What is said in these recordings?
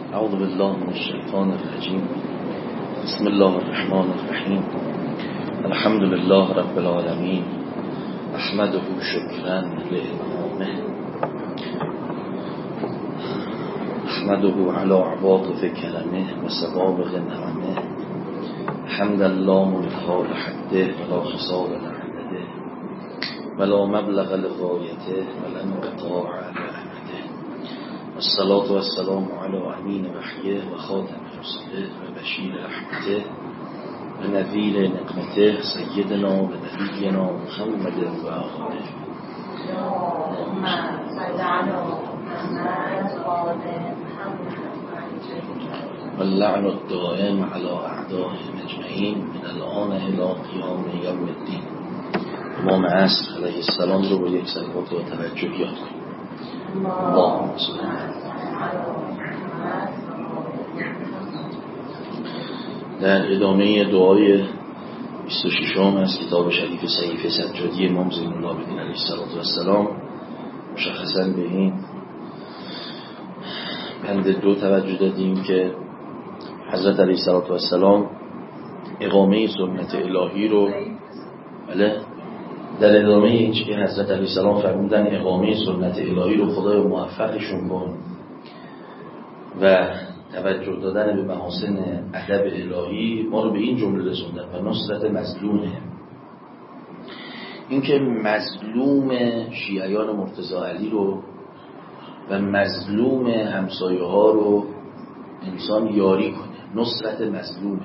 اعوذ بالله من الشیطان الرجیم. بسم الله الرحمن الرحیم. الحمد لله رب العالمین. احمده شکرا لانعامه، احمده علی عواطف کرمه و سوابق نعمه. حمد الله منتهى لحده ولا خصال لعدده ولا مبلغ لغایته ولا انقطاع لرحمته. الصلاة والسلام على امین وحیه و خاتم رسله و بشیر رحمته و نذیر نقمته سیدنا و نبینا محمد و آله. واللعن الدائم على اعدائهم اجمعین من الان الى قیام یوم الدین. امام عصر علیه السلام رو با یک صلوات و توجه یاد کنیم. اللهم صل در ادامه دعای 26 از کتاب شریف صحیفه سجادی امام زین العابدین علیه السلام، مشخصا به این بند 2 توجه دادیم که حضرت علیه السلام اقامه سنت الهی رو در ادامه این که حضرت علیه السلام فرمودن اقامه سنت الهی رو خدای موفقشون کن و توجه دادن به محاسن ادب الهی ما رو به این جمله رسوندن و نصرت مظلومه. این که مظلوم شیعیان مرتضی علی رو و مظلوم همسایه ها رو انسان یاری کنه، نصرت مظلومه.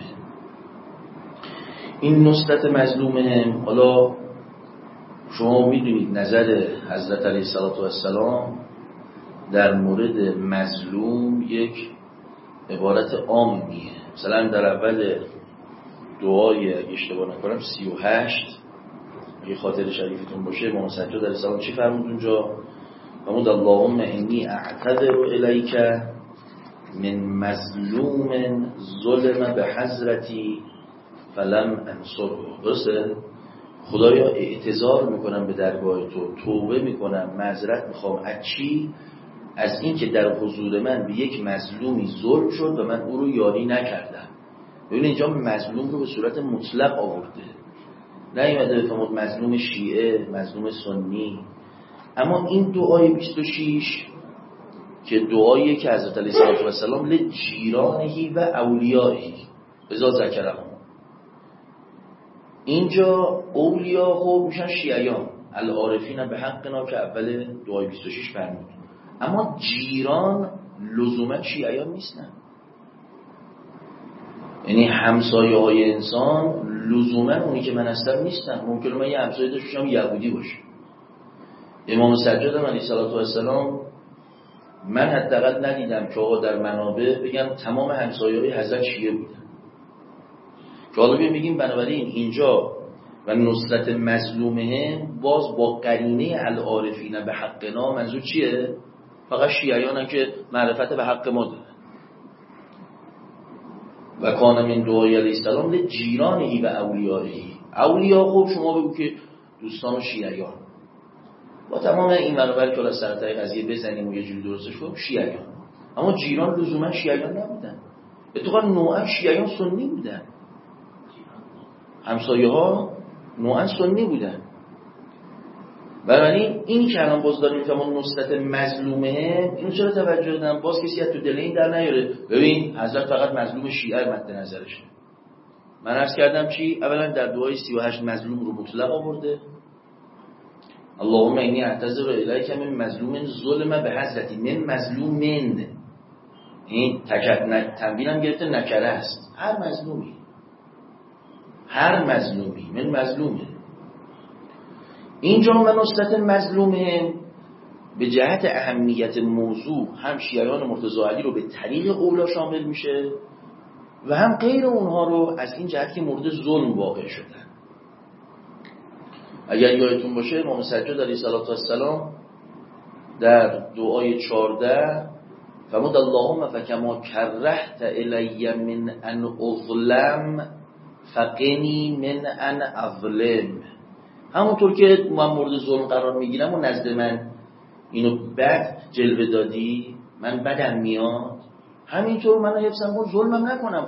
این نصرت مظلومه. حالا شما میدونید نظر حضرت علیه السلام در مورد مظلوم یک عبارت عامیه. مثلا در اول دعای اگه اشتباه نکنم 38 اگه خاطر شریفتون باشه امام سجاد علیه السلام چی فرمود اونجا؟ فرمود اللهم انی اعتذر الیک من مظلوم ظلم به حضرتی فلم انصره. درسته؟ خدایا اعتذار میکنم به درگاه تو، توبه میکنم، معذرت میخوام. از چی؟ از این که در حضور من به یک مظلومی ظلم شد و من او رو یاری نکردم. ببین اینجا مظلوم رو به صورت مطلق آورده، نیومده بفرمود مظلوم شیعه، مظلوم سنی. اما این دعای 26 که دعایی که حضرت علیه السلام لجیرانهی و اولیائهی بذا ذکرهم، اینجا اولیا خوب میشن شیعیان العارفین به حقنا که اول دعای 26 فرمود. اما جیران لزوما شیعیان نیستن، یعنی همسایه های انسان لزوما اونی که من هستم نیستن. ممکنه من یه همسایه داشته باشم یهودی باشه. امام سجاد علیه السلام من حداقل ندیدم که آقا در منابع بگم تمام همسایه های حضرت شیعه بودن. که حالا بگیم بنابراین اینجا و نصرت مظلومه باز با قرینه العارفین به حقنا منظور چیه؟ فقط شیعیان هم که معرفت به حق ما دارن. و کان من دعای علیه السلام لجیرانهی و اولیائهی. اولیا خوب شما بگو که دوستان و شیعیان با تمام این منابع که از سرطای قضیه بزنیم و یه جوری درستش کنیم شیعیان. اما جیران لزوما شیعیان نبودن، اتفاقا نوعا شیعیان سنی بودن، همسایه ها نوعا سنی بودن. برای این که الان باز داریم میفهمون نصرت مظلومه، اینو چرا توجه دادم؟ باز کسی از تو دل این در نیاره ببین حضرت فقط مظلوم شیعه مد نظرشه. من عرض کردم چی؟ اولا در دعای 38 مظلوم رو مطلق آورده، اللهم انی اعتذر الیک من مظلوم ظلم به حضرتی من مظلومن. این تنبیه‌ام گرفته نکره است. هر مظلومی من مظلومه. اینجا من نصرت مظلومه به جهت اهمیت موضوع هم شیعیان مرتضی علی رو به طریق اولا شامل میشه و هم غیر اونها رو از این جهت که مورد ظلم واقع شدن. اگر یادتون باشه امام سجاد علیه السلام در دعای 14 فرمود اللهم فکما کرهت الی من ان اظلم فقنی من ان اظلم. همونطور که من مورد ظلم قرار میگیرم و نزد من اینو بد جلوه دادی، من بدم میاد، همینطور من حفظم کن ظلمم نکنم،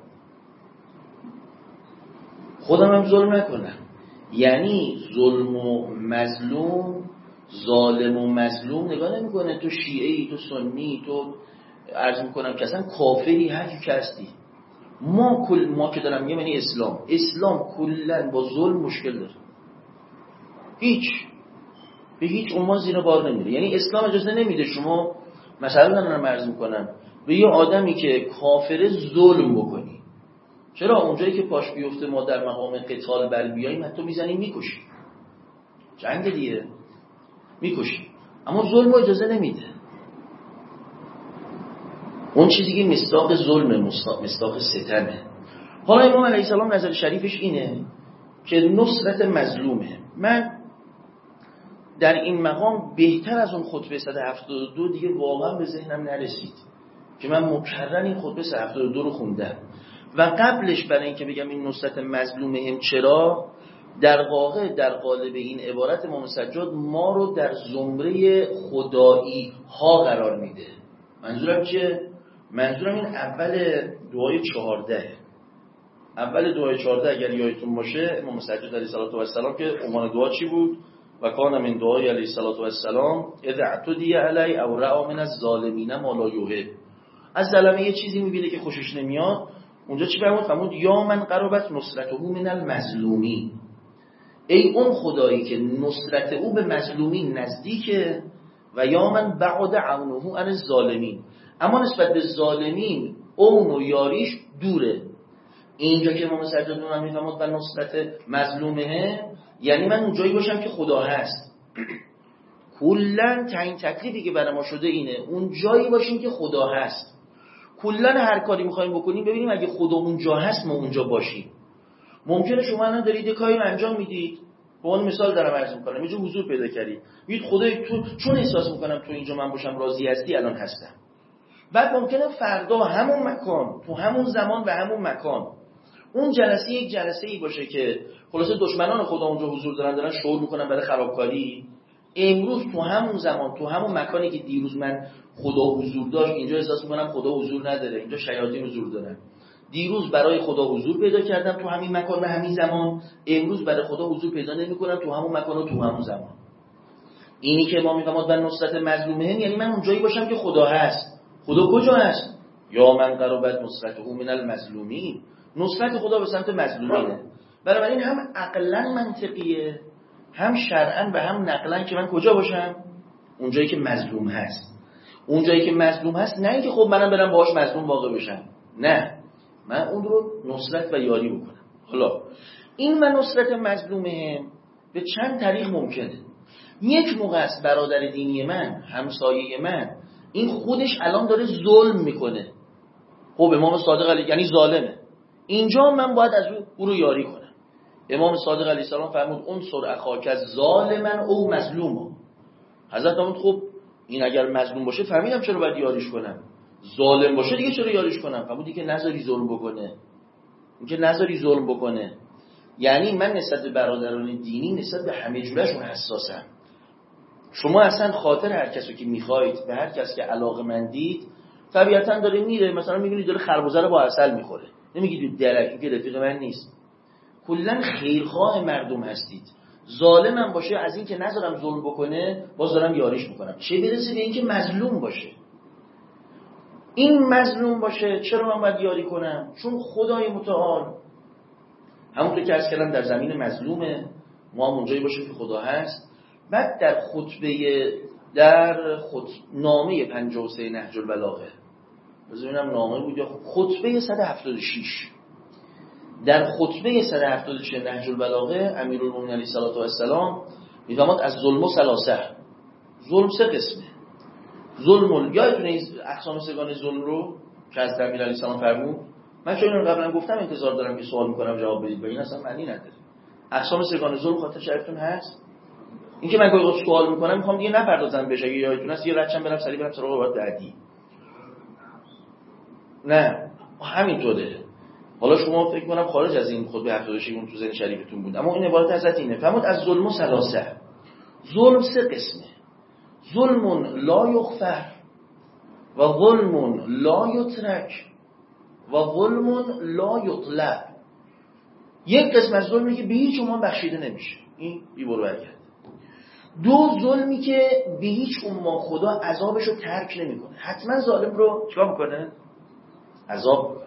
خودم هم ظلم نکنم. یعنی ظلم و مظلوم، ظالم و مظلوم نگاه نمیکنه تو شیعه‌ای، تو سنی، تو عرض میکنم که اصلا کافری، هر کی که هستی. ما که دارم میگم یعنی اسلام کلا با ظلم مشکل داره، به هیچ عنوان زیر بار نمیره. یعنی اسلام اجازه نمیده شما مثلا دارم عرض میکنم به یه آدمی که کافر ظلم بکنی. چرا؟ اونجایی که پاش بیفته ما در مقام قتال بر بیاییم حتی میزنیم میکشیم، جنگ دیگه میکشیم، اما ظلم اجازه نمیده. اون چیزی که مصداق ظلمه، مصداق ستمه. حالا امام علیه السلام نظر شریفش اینه که نصرت مظلومه. من در این مقام بهتر از اون خطبه 172 دیگه واقعا به ذهنم نرسید که من مکرر این خطبه 172 رو خوندم و قبلش برای اینکه بگم این نصرت مظلومه هم چرا، در واقع در قالب این عبارت امام سجاد ما رو در زمره خدایی ها قرار میده. منظورم چیه؟ منظورم این اول دعای 14. اول دعای 14 اگر یادتون باشه امام سجاد علیه السلام که عنوان دعا چی بود؟ و کان من دعای علیه السلام اذا اعتدی علی او رأى من الظالمین ما لا یحب. از ظالمه یه چیزی میبینه که خوشش نمیاد، اونجا چی فرمود؟ یا من قربت نصرته من المظلومین، ای اون خدایی که نصرت او به مظلومین نزدیکه، و یا من بعد عونه عن الظالمین، اما نسبت به ظالمین اون و یاریش دوره. اینجا که امام سجاد من میفهمد و نصرت مظلومه، یعنی من اونجایی باشم که خدا هست. کلن تعیین تکلیفی که برای ما شده اینه اون جایی باشیم که خدا هست. کلن هر کاری میخوایم بکنیم ببینیم اگه خدا اونجا هست ما اونجا باشیم. ممکنه شما الان دارید یه کاری رو انجام میدید، به عنوان مثال دارم عرض میکنم، اینجا حضور پیدا کردید، میگید خدای تو چون احساس میکنم تو اینجا من باشم راضی هستی الان هستم. بعد ممکنه فردا همون مکان، تو همون زمان و همون مکان اون جلسه یک جلسه ای باشه که خلاصه دشمنان خدا اونجا حضور دارن شعور میکنن برای خرابکاری. امروز تو همون زمان تو همون مکانی که دیروز من خدا حضور داشت اینجا احساس میکنم خدا حضور نداره، اینجا شیاطین حضور دارن. دیروز برای خدا حضور پیدا کردم تو همین مکان و همین زمان، امروز برای خدا حضور پیدا نمیکنم تو همون مکان و تو همون زمان. اینی که ما میگم و نصرت مظلومه، یعنی من اونجایی باشم که خدا هست. خدا کجا هست؟ یا من قربت نصرته من المظلومین، نصرت خدا به سمت مظلومینه. بنابراین هم عقلا منطقیه، هم شرعا و هم نقلا که من کجا باشم؟ اونجایی که مظلوم هست. اونجایی که مظلوم هست، نه اینکه خب منم برم باهاش مظلوم واقع بشم، نه، من اون رو نصرت و یاری بکنم. حالا این من نصرت مظلومه به چند طریق ممکنه. یک موقع است برادر دینی من، همسایه من، این خودش الان داره ظلم میکنه، خب امام صادق علیه یعنی ظالمه، اینجا من باید از او رو یاری کنم. امام صادق علیه السلام فرمود اون سر اخاک از ظالمن او مظلوم. حضرت فرمود خب این اگر مظلوم باشه فهمیدم چرا باید یاریش کنم، ظالم باشه دیگه چرا یاریش کنم؟ فرمود دیگه نذاری ظلم بکنه، اینکه نذاری ظلم بکنه. یعنی من نسبت به برادران دینی نسبت به همه جورشون حساسم. شما اصلا خاطر هر کسی که میخواید به هر کس که علاقه‌مندید طبیعتاً داره میره، مثلا میبینید داره خربزه رو با عسل میخوره، نمیگید درک که رفیق من نیست. کلا خیرخواه مردم هستید. ظالم هم باشه از این که نذارم ظلم بکنه باز دارم یاریش میکنم، چه برسه به این که مظلوم باشه. این مظلوم باشه چرا من باید یاری کنم؟ چون خدای متعال همونطور که عرض کردم در زمین مظلومه، ما هم اونجایی باشیم که خدا هست. بعد در نامه 53 نهج البلاغه، بذارینم نامه بود یا خطبه 176، در خطبه 176 نهج البلاغه امیرالمومنین علیه السلام میفرماد از ظلم و ثلاثه، ظلم سه قسمه. ظلم یادتونه اقسام سگان ظلم رو که از امیر علیه السلام فرمود؟ من چون اینو قبلا گفتم انتظار دارم که سوال میکنم جواب بدید و این اصلا معنی نداره. اقسام سگان ظلم خاطر شریفتون هست؟ اینکه من گاهی سوال میکنم میخوام دیگه نپردازم بهش، اگه یادتون هست یه رچم برم سریع برم سراغ وارد بعدی. نه همینطوره. حالا شما فکر کنم خارج از این خطبه 76 اون تو ذهن شریفتون بود، اما این عبارت حضرت اینه فرمود از ظلم و ثلاثه. ظلم سه قسمه. ظلم لا یغفر، و ظلم لا یترک و ظلم لا یطلب. یک قسم از ظلمی که به هیچ عنوان بخشیده نمیشه، این بی‌برو برگرد. دو، ظلمی که به هیچ عنوان خدا عذابش رو ترک نمیکنه، حتما ظالم رو چیکار میکنه؟ عذاب میکنه.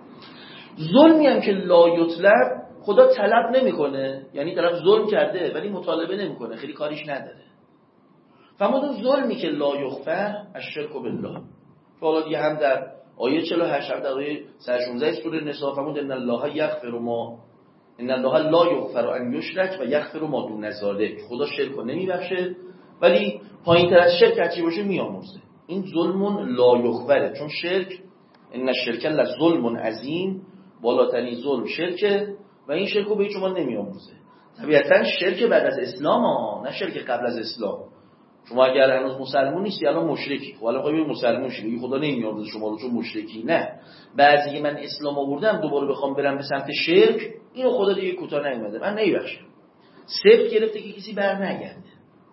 ظلمی هم که لا یطلب، خدا طلب نمیکنه، یعنی طرف ظلم کرده ولی مطالبه نمیکنه، خیلی کاریش نداره. فرمود ظلمی که لا یغفر الشرک بالله. حالا دیگه هم در آیه 48 هم در آیه 116 سوره نساء فرمود ان الله یغفر ما ان الله لا یغفر ان یشرک و یغفر ما دون ذلک. خدا شرک رو نمیبخشه ولی پایین‌تر از شرک هرچی باشه میآمرزه. این ظلم لا یغفره، چون شرک ان الشرک لظلم عظیم، بالاترین ظلم شرکه و این شرک رو به هیچ عنوان نمیآمرزه. طبیعتاً شرک بعد از اسلام نه شرک قبل از اسلام. شما اگر هنوز مسلمون نیستی الان مشرکی، خب الان خواهی مسلمون شی، خدا نمیآمرزه شما رو چون مشرکی. نه، بعضی که من اسلام آوردم دوباره بخوام برم به سمت شرک، اینو خدا دیگه کوتاه نمیاد، من نمیبخشم. صفر گرفته که کسی بر نگرده.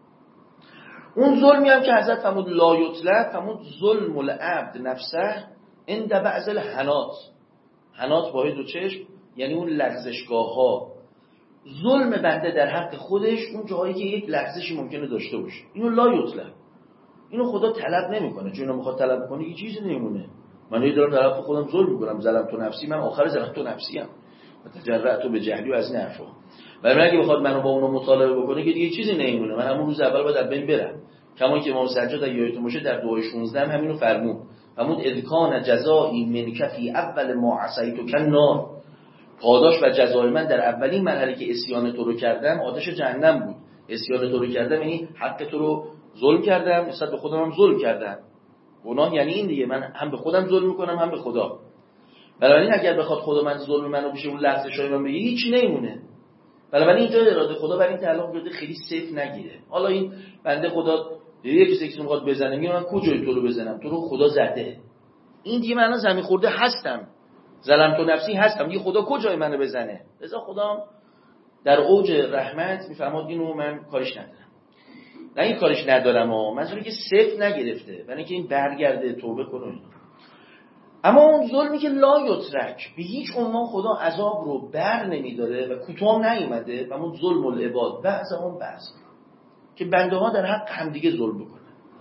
اون ظلمی هم که حضرت فرمود لا یطلب، فرمود ظلم العبد نفسه عند بعض الحنات. حنات با دو چشم یعنی اون لغزشگاه ها. ظلم بنده در حق خودش اون جایی که یک لغزشی ممکنه داشته باشه، اینو لا یطلب، اینو خدا طلب نمیکنه. چون اینو میخواد طلب کنه هیچ چیزی نمیمونه. من دارم در حق خودم ظلم میکنم، ظلمت نفسی، من آخر ظلمت نفسی ام و تجرأت به جهلی و از این حرفا. ولی اگه بخواد منو با اونو مطالبه بکنه که دیگه چیزی نمیمونه، من همون روز اول باید از بین برم. کما که امام سجاد اگه یادتون باشه در دعای 16 هم همینو فرمود اذ کان جزایی منک فی اول ما عصیتک النار. پاداش و جزای من در اولین مرحله که عصیان تو رو کردم آتش جهنم بود. عصیان تو رو کردم یعنی حق تو رو ظلم کردم، نسبت به خودم هم ظلم کردم. گناه یعنی این دیگه، من هم به خودم ظلم میکنم هم به خدا. بنابراین اگر بخواد خدا من ظلم منو بشه اون لغزشای من بگه هیچ نمیمونه. بنابراین اینجا اراده خدا بر این تعلق کرده خیلی سیف نگیره. حالا این بنده خدا یکی کسی میخواد بزنه میگه من کجای تو رو بزنم، تو رو خدا زده. این دیگه من زمین خورده هستم، ظلمت نفسی هستم، دیگه خدا کجای منو بزنه؟ لذا خدا در اوج رحمت میفرماد اینو من کارش ندارم. نه این کارش ندارم منظوری که صفر نگرفته، برای اینکه این برگرده توبه کنه. اما اون ظلمی که لا یترک، به هیچ عنوان خدا عذاب رو بر نمیداره و کوتاه نیومده، و اون ظلم العباد بعضهم بعض، که بنده ها در حق همدیگه ظلم بکنن.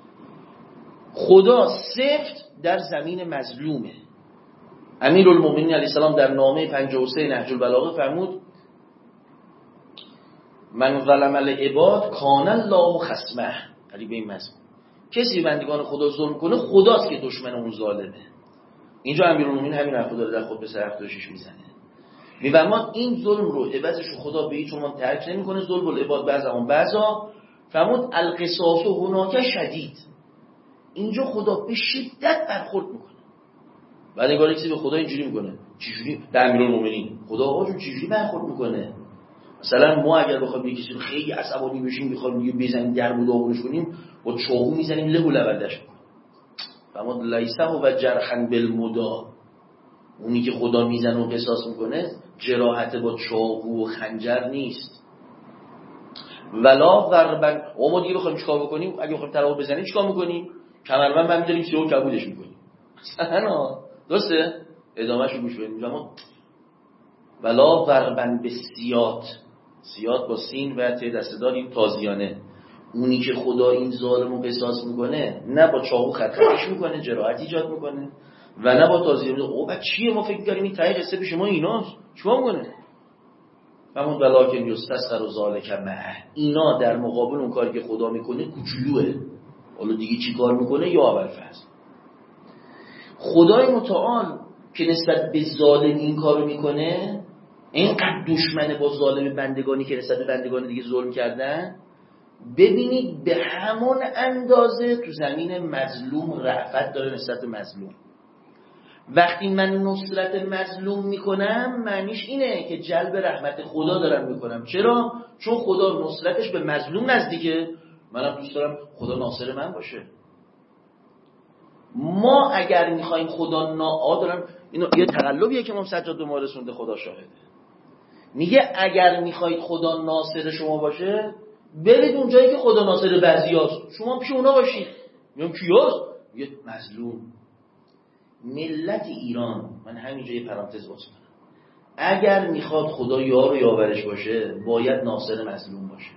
خدا سفت در زمین مظلومه. امیرالمومنین علیه السلام در نامه 53 نهج البلاغه فرمود من ظلم العباد کان الله خصمه. علی به این مضمون کسی بندگان خدا ظلم کنه خداست که دشمن اون ظالمه. اینجا امیرالمومنین همین حرفو داره در خطبه سر 76 میزنه. میفرماد این ظلم رو عوضش خدا به هیچ عنوان ترک نمیکنه. ظلم العباد بعضهم بعضا. فرمود القصاص هناک شدید، اینجا خدا به شدت برخورد میکنه. بعد نگاه کسی به خدا اینجوری میکنه، چجوری در امیرالمومنین خدا آقا چجوری برخورد میکنه؟ مثلا ما اگر بخوایم یه کسی رو خیلی عصبانی بشیم بخوایم دیگه بزنیم درب و داغونش کنیم با چاقو میزنیم له و لبندش میکنیم. فرمود لیسه و جرحا بالمدا، اونی که خدا میزنه و قصاص میکنه جراحت با چاقو و خنجر نیست. ولا ضربا، و ما دیگه بخوایم چیکار بکنیم؟ اگه بخوایم طلاق بزنیم چیکار میکنیم؟ کمربند من میذاریم سیاه کبودش میکنیم. مثلا درسته؟ ادامهشو گوش بدیم. اما ولا ضربا بسیات، سیات با سین و ت دسته‌دار این تازیانه، اونی که خدا این ظالمو قصاص میکنه نه با چاقو خطش میکنه جراحت ایجاد میکنه و نه با تازیانه. او بعد چیه ما فکر می‌کنیم این ته قصه به شما ایناست چیکار میکنه؟ همون ولکن یستسخر و ذالک معه، اینا در مقابل اون کاری که خدا میکنه کوچولوئه. حالا دیگه چی کار میکنه یا ابوالفضل؟ خدای متعال که نسبت به ظالم این کارو میکنه، اینقدر دشمنه با ظالم بندگانی که نسبت به بندگان دیگه ظلم کردن، ببینید به همون اندازه تو زمین مظلوم رأفت داره نسبت به مظلوم. وقتی من نصرت مظلوم میکنم معنیش اینه که جلب رحمت خدا دارم میکنم. چرا؟ چون خدا نصرتش به مظلوم نزدیکه، منم دوست دارم خدا ناصر من باشه. ما اگر میخوایم خدا دارم اینو یه تقلبیه که امام سجاد به ما رسونده، خدا شاهده. میگه اگر میخواید خدا ناصر شما باشه برید اون جایی که خدا ناصر بعضیاست، شما پیش اونا باشید. میگم کیاست؟ یه مظلوم. ملت ایران، من همینجا یه پرانتز باز کنم، اگر میخواد خدا یار و یاورش باشه باید ناصر مظلوم باشه.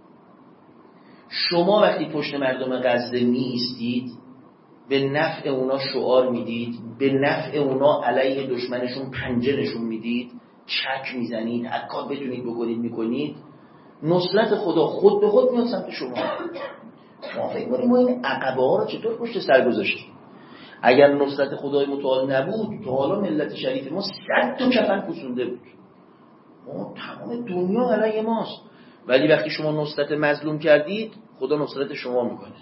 شما وقتی پشت مردم غزه می ایستید به نفع اونا شعار میدید، به نفع اونا علیه دشمنشون پنجه نشون میدید، چک میزنید، هر کار بتونید بکنید میکنید، نصرت خدا خود به خود میاد سمت شما. شما فکر کنید ما این عقبه ها رو چطور پشت سر گذاشتیم؟ اگر نصرت خدای متعال نبود تا حالا ملت شریف ما 100 تا کفن پوسونده بود. ما تمام دنیا علیه ماست. ولی وقتی شما نصرت مظلوم کردید خدا نصرت شما میکنه.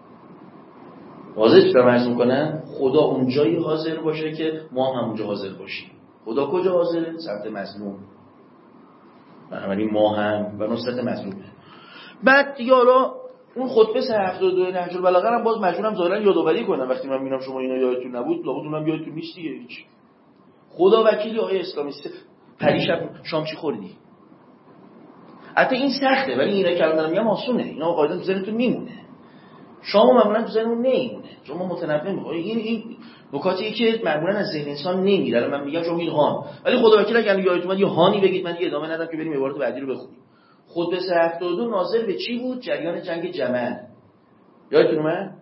واضح فرمایش میکنن خدا اونجایی حاضر باشه که ما هم اونجا حاضر باشیم. خدا کجا حاضره؟ سمت مظلوم. بنابراین ما هم و نصرت مظلومه. بعد دیگه حالا اون خطبه 72 نهج البلاغه هم باز مجبورم ظاهرا یادآوری کنم. وقتی من میبینم شما اینا یادتون نبود، لابد اونم یادتون نیست دیگه. هیچ. خدا وکیلی آقای اسلامیست، پریشب شام چی خوردی؟ حتی این سخته ولی اینا که الان میگم آسونه. اینا قاعدتا تو ذهنتون میمونه. شما معمولا تو ذهنمون نمیمونه. شما متنبه میخوای. این نکاتیه که معمولا از ذهن انسان نمیره. من میگم شما این هان. ولی خدا وکیل اگه یادتون اومد یه هانی بگید، من یه ادامه ندم که بریم عبارت بعدی رو بخونیم. خطبه 72 ناظر به چی بود؟ جریان جنگ جمل. یادتون اومد؟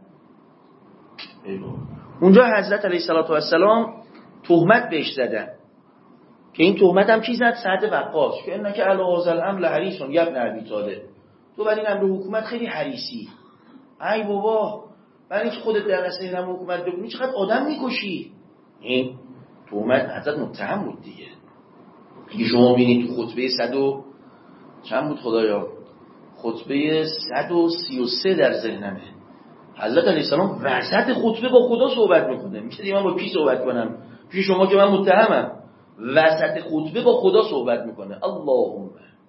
اونجا حضرت علیه السلام تهمت بهش زدن که این تهمت هم چی زد؟ سعد وقاص که انک علی هذا الامر لحریص یا ابن ابی طالب، تو برای این امر حکومت خیلی حریصی. ای بابا برای اینکه خودت در رأس این امر حکومت بکنی چقدر آدم میکشی. این تهمت حضرت متهم بود دیگه. اگه شما ببینید تو خطبه 100 چند بود خدایا؟ خطبه 133 در ذهنمه. حضرت علیه السلام وسط خطبه با خدا صحبت میکنه. میگه من با کی صحبت کنم؟ پیش شما که من متهمم. وسط خطبه با خدا صحبت میکنه. اللهم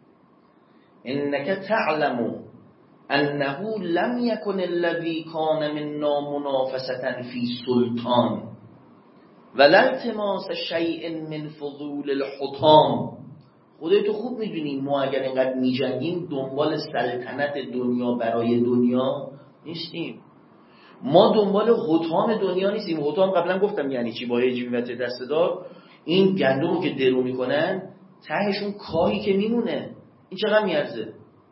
انک تعلم انه لم یکن الذی کان منا منافسة فی سلطان ولا التماس شیء من فضول الحطام. خودت تو خوب میدونی ما اگر اینقدر میجنگیم دنبال سلطنت دنیا برای دنیا نیستیم. ما دنبال حطام دنیا نیستیم. حطام قبلا گفتم یعنی چی، با یه جیبی وقت دسته‌دار این گندمو که درو میکنن تهشون کاهی که میمونه. این چقدر میارزه؟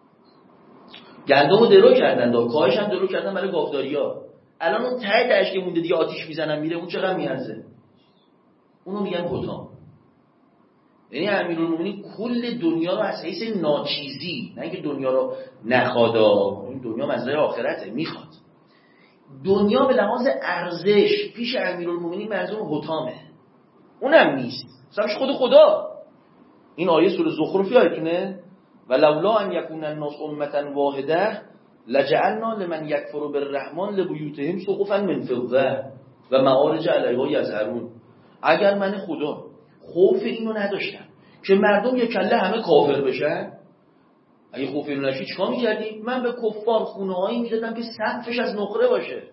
گندمو درو کردن کاهش هم درو کردن برای گاوداریا. الان اون تهش که مونده دیگه آتیش میزنن میره، اون چقدر میارزه؟ اونو میگن حطام. یعنی امیرالمومنین کل دنیا رو از حیث ناچیزی، نه اینکه دنیا رو نخوادا، این دنیا مزرعه آخرته، میخواد. دنیا به لحاظ ارزش پیش امیرالمومنین منظور حطامه. اونم نیست. مثلا خود خدا. این آیه سوره زخرف یادتونه؟ ولولا ان یکون الناس امه واحده لجعلنا لمن یکفر بالرحمن لبیوتهم سقفا من فضه و معارج علیها یظهرون. اگر من خدا خوف اینو نداشتم که مردم یک کله همه کافر بشن، اگه خوف اینو نشی چیکار می‌کردی؟ من به کفار خونه‌هایی میدادم که سقفش از نقره باشه.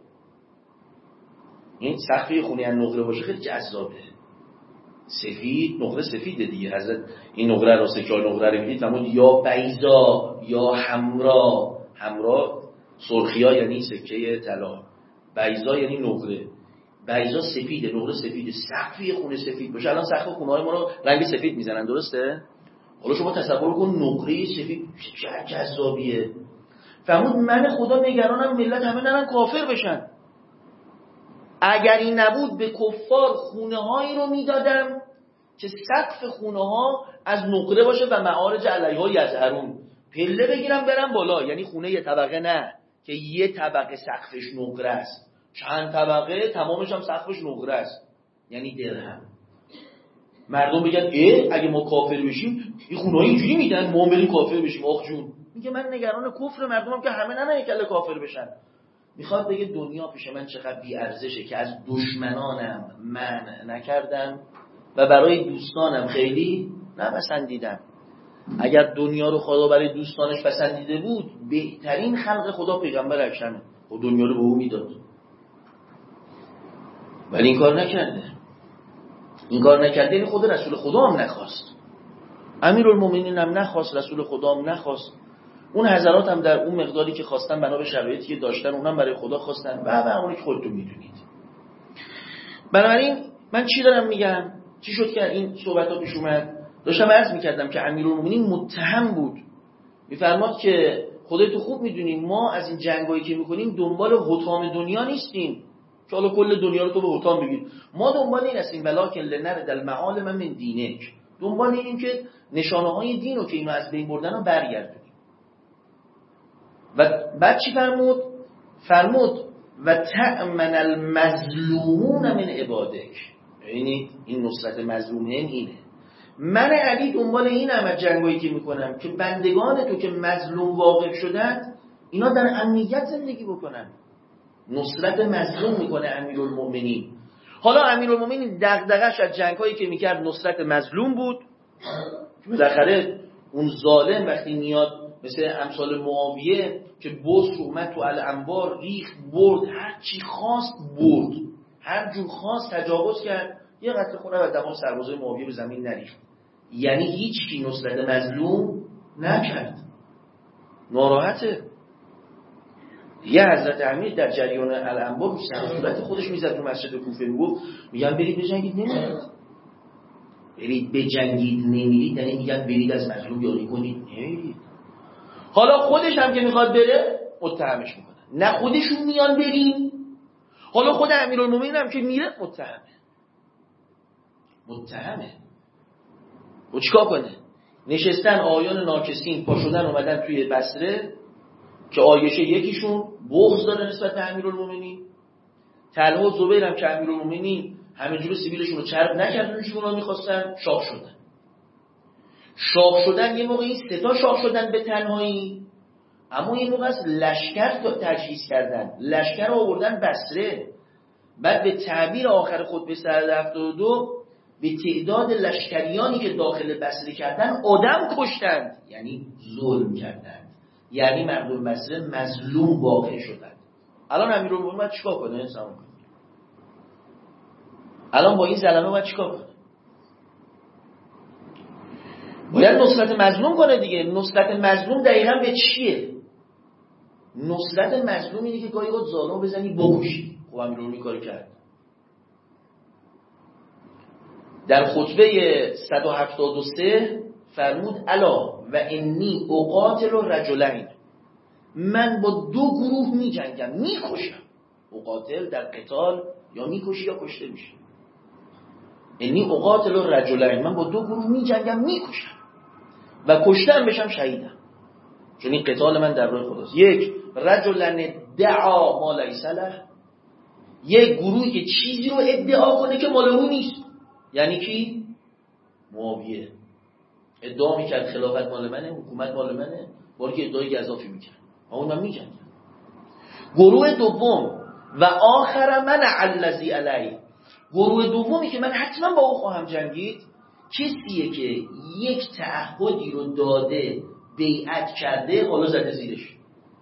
این سقف خونه از نقره باشه خیلی جذابه. سفید، نقره سفیده دیگه. حضرت این نقره را سکار نقره رو میدید فرمود یا بیضا یا حمرا. حمرا سرخیا یعنی سکه طلا، بیضا یعنی نقره. بیضا سفیده، نقره سفیده. سقف خونه سفید باشه. الان سقف خونه‌های ما رو رنگ سفید میزنن، درسته؟ حالا شما تصور کن نقره سفید چه جذابیه. فرمود من خدا نگرانم ملت همه نرن کافر بشن. اگر این نبود به کفار خونه هایی رو میدادم که سقف خونه ها از نقره باشه و معارج علیها یظهرون، پله بگیرم برم بالا. یعنی خونه یه طبقه نه که یه طبقه سقفش نقره است، چند طبقه تمامش هم سقفش نقره است، یعنی درهم. مردم بگن اگه ما کافر بشیم این خونه ها اینجوری میدن ما بریم کافر بشیم. آخ جون، میگه من نگران کفر مردمم که همه نه یکله کافر بشن. میخواد بگه دنیا پیش من چقدر بی ارزشه که از دشمنانم منع نکردم و برای دوستانم خیلی نپسندیدم. اگر دنیا رو خدا برای دوستانش پسندیده بود بهترین خلق خدا پیغمبر اکرمه، خب دنیا رو به او میداد. ولی این کار نکرده. این کار نکرده یعنی خود رسول خدا هم نخواست، امیرالمومنین هم نخواست، رسول خدا هم نخواست. اون حضرات هم در اون مقداری که خواستن بنا به شرایطی که داشتن اونم برای خدا خواستن و اونی که خودتون میدونید. بنابراین من چی دارم میگم؟ چی شد که این صحبت‌ها پیش اومد؟ داشتم عرض میکردم که امیرالمومنین متهم بود، میفرماد که خودت خوب میدونی ما از این جنگایی که میکنیم دنبال حطام دنیا نیستیم که حالا کل دنیا رو تو به حطام بگیر. ما دنبال این هستیم ولکن لنرد المعالم من دینک، دنبال اینیم که نشانه های دین رو که اینو از بین بردن رو برگردونیم. و بعد چی فرمود و تأمن المظلومون من عبادک. یعنی این نصرت مظلومین اینه. من علی دنبال این هم از جنگایی که میکنم که بندگان تو که مظلوم واقع شدن اینا در امنیت زندگی بکنن. نصرت مظلوم میکنه امیرالمومنین. حالا امیرالمومنین دغدغش از جنگایی که میکرد نصرت مظلوم بود. بالاخره اون ظالم وقتی میاد مثل امثال معاویه که بوس رو اومد تو الانبار ریخت برد، هر چی خواست برد، هر جور خواست تجاوز کرد، یه قطره خونه و دماغ سربازای معاویه به زمین نریخت. یعنی هیچ کی نصرت مظلوم نکرد. ناراحته. یه حضرت امیر در جریان الانبار صورت خودش میزد تو مسجد کوفه میگفت میگن برید بجنگید نمیرید، برید بجنگید نمیرید، یعنی میگن برید از مظلوم یاری کنید نمیرید. حالا خودش هم که میخواد بره متهمش میکنن، نه خودشون میان بریم. حالا خود امیرالمومنین هم که میره متهمه. و چیکار کنه؟ نشستن آیان ناکسین پا شدن اومدن توی بصره که آیشه یکیشون بغض داره نسبت به امیرالمومنین، طلحه و زبیر هم که امیرالمومنین همینجوری سیبیلشون رو چرب نکردن چون اونا میخواستن شاخ شدن. یه موقع این سه تا شاخ شدن به تنهایی، اما یه موقع از لشکر تجهیز کردن، لشکر رو آوردن بصره. بعد به تعبیر آخر خطبه 172 به تعداد لشکریانی که داخل بصره کردن آدم کشتند، یعنی ظلم کردند، یعنی مردم بصره مظلوم واقع شدند. الان امیرالمومنین باید چیکار کنه؟ الان با این ظلمه باید چیکار کنه؟ باید نصرت مظلوم کنه دیگه. نصرت مظلوم دقیقاً به چیه؟ نصرت مظلوم اینه که گاهی خود ظالمو بزنی بکشی. خب امیرالمومنین کاری کرد. در خطبه 173 فرمود الا و انی اقاتل رجلین، من با دو گروه می جنگم، می کشم. اقاتل در قتال یا می کشی یا کشته میشی. انی اقاتل رجلین، من با دو گروه می جنگم می کشم و کشتم بشم شهیدم، چون این قتال من در راه خداست. یک رجلن دعا ما لیس له، یک گروهی که چیزی رو ادعا کنه که مال اون نیست. یعنی کی؟ معاویه ادعا میکرد خلافت مال منه، حکومت مال منه، باری که ادعای گزافی میکرد، اون من میکرد. گروه دوم و آخر من الذی علی، گروه دومی که من حتما با او خواهم جنگید، کسیه که یک تعهدی رو داده، بیعت کرده، حالا زده زیرش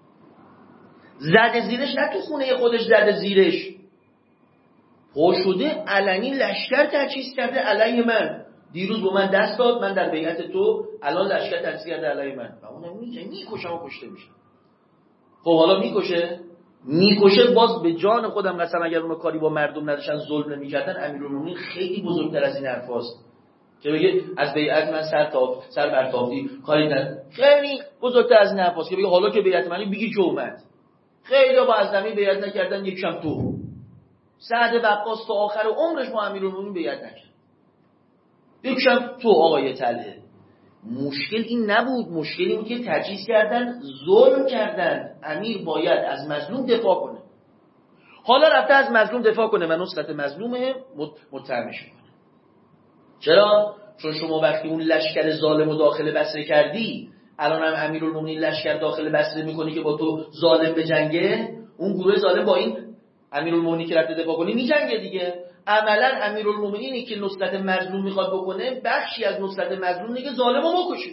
نه تو خونه خودش زده زیرش، پا شده علنی لشکر تجهیز کرده علیه من، دیروز با من دست داد، من در بیعت تو، الان لشکر تجهیز کرده علیه من، و اونم میکشم و کشته میشه. خب حالا میکشه باز به جان خودم قسم اگر اون کاری با مردم نداشتن ظلم نمیکردن، امیرالمومنین خیلی بزرگتر از این حرفاست که بگه از بیعت من سر برتافتی کاری ندارم. خیلی بزرگتر از این حرفاست که بگه حالا که بیعت منی بگی که اومد. خیلی با از زمین بیعت نکردن، یکم تو سعد وقاص تا آخر عمرش با امیرالمومنین بیعت نکرد، یکم تو آقای طلحه. مشکل این نبود، مشکل این که تجهیز کردن، ظلم کردن. امیر باید از مظلوم دفاع کنه. حالا رفته از مظلوم دفاع کنه و نصرت مظلومه متهمش کنه. چرا؟ چون شما وقتی اون لشکر ظالم رو داخل بصره کردی، الان هم امیرالمومنین لشکر داخل بصره میکنی که با تو ظالم بجنگه، اون گروه ظالم با این امیرالمومنین که رفته دفاع کنی میجنگه دیگه. عملا امیرالمومنینی که نصرت مظلوم میخواد بکنه، بخشی از نصرت مظلوم اینه که ظالمو بکشه.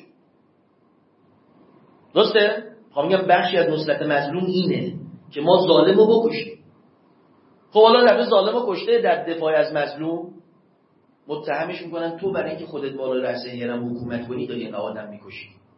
درسته؟ میگم بخشی از نصرت مظلوم اینه که ما ظالمو بکشیم. خب حالا رفته ظالمو کشته، در دفاع از مظلوم متهمش میکنن تو برای اینکه خودت بالا رأس هرم حکومت کنی داری این آدم میکشی.